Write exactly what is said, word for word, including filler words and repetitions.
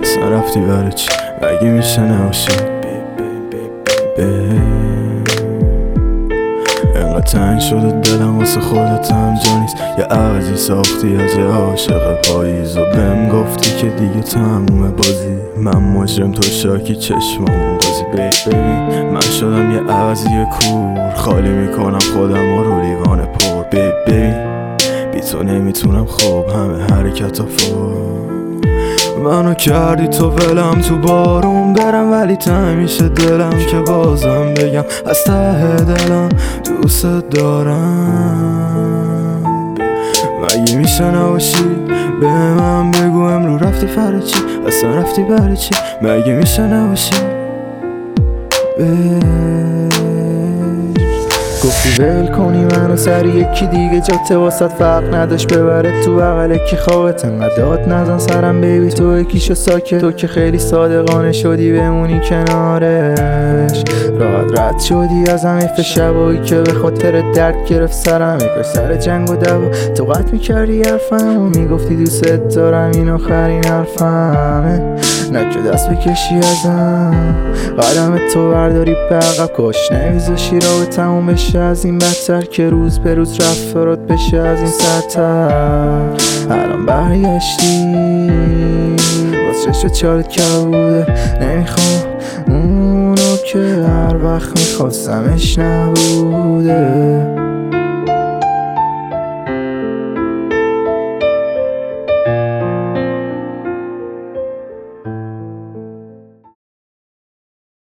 اصلا رفتی برای چی؟ مگه میشه نباشی؟ انقدر تنگ شده دلم واسه خودت هم جا نیست. یه عوضی ساختی از یه عاشق پاییز و بهم گفتی که دیگه تمومه بازی. من مجرم تو شاکی چشمام بازی. ببین من شدم یه عوضی کور، خالی میکنم خودم و رو لیوان پر. ببین بی تو نمیتونم خوب همه حرکت فور. منو کردی تو ولم تو بارون برم، ولی تنگ میشه دلم که بازم بگم از ته دلم دوست دارم. مگه میشه نباشی؟ به من بگو امرو رفتی فرا چی؟ اصلا رفتی برای چی؟ مگه میشه نباشی؟ گفتی ول کنی منو سر یکی دیگه، جاته واسط فرق نداشت ببره تو بغل کی خوابت. انقدر داد نزن سرم بیبی تو یکیشو ساکت. تو که خیلی صادقانه شدی بمونی کنارش، راحت رد شدی از همه شبایی که به خاطر درد گرفت سرم. یکاش سر جنگ و دعوا تو قطع میکردی حرفم و میگفتی دوست دارم، این آخرین حرفمه. نه که دست بکشی ازم قدم تو برداری بقب، کاش نمیذاشی راه تموم بشه از این بدتر، که روز به روز رفتارات بشه از این سرتر. الان برگشتی واسه شد چالت کبوده، نمیخوام اونو که هر وقت میخواستمش نبوده.